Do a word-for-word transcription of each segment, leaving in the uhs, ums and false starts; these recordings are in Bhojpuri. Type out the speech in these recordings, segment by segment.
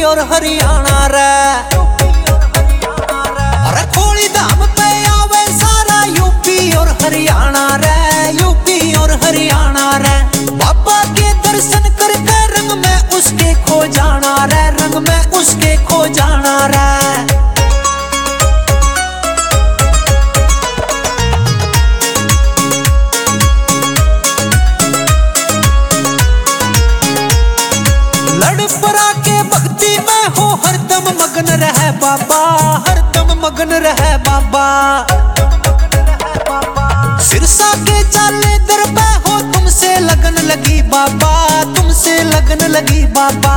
और हरियाणा रे। अरे खोली धाम पे आवे सारा यूपी और हरियाणा रे, यूपी और हरियाणा रे। बाबा के दर्शन करके रंग में उसके खो जाना रे, रंग में उसके खो जाना रे। लड़परा के भक्ति में हो हरदम मगन रहे बाबा, हरदम मगन रहे बाबा। सिरसा के चाले दर पे हो तुमसे लगन लगी बाबा, तुमसे लगन लगी बाबा।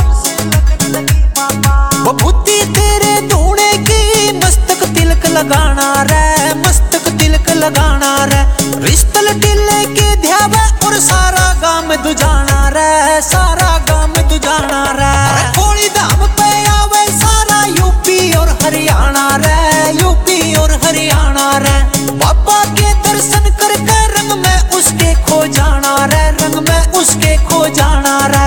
बभूति तेरे धूणे की मस्तक तिलक लगाना रे, मस्तक तिलक लगाना रे। रिश्तल टिल्ले के ध्यावे और सारा गाम दुजाना रे, सारा गाम दुजाना रे। खोली धाम पे आवे सारा यूपी और हरियाणा रे, यूपी और हरियाणा रे। बाबा के दर्शन करके रंग में उसके खो जाना रे, रंग में उसके खो जाना रे।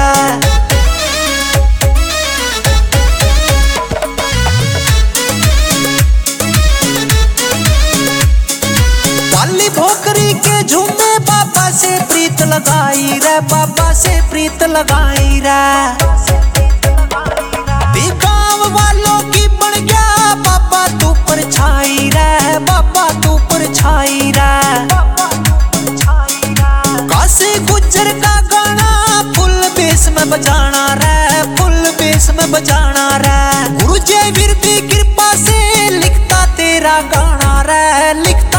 वाली भोकरी के झूमे बाबा से प्रीत लगाई रे, बाबा से प्रीत लगाई रे। गाँव वालों की बन गया बाबा तू परछाई रे, बाबा तू परछाई रे। काशी गुज्जर का गाना फुल बेस में बजाना रे, फुल बेस में बजाना रे। गुरु जय वीर की कृपा से लिखता तेरा गाना रे, लिखता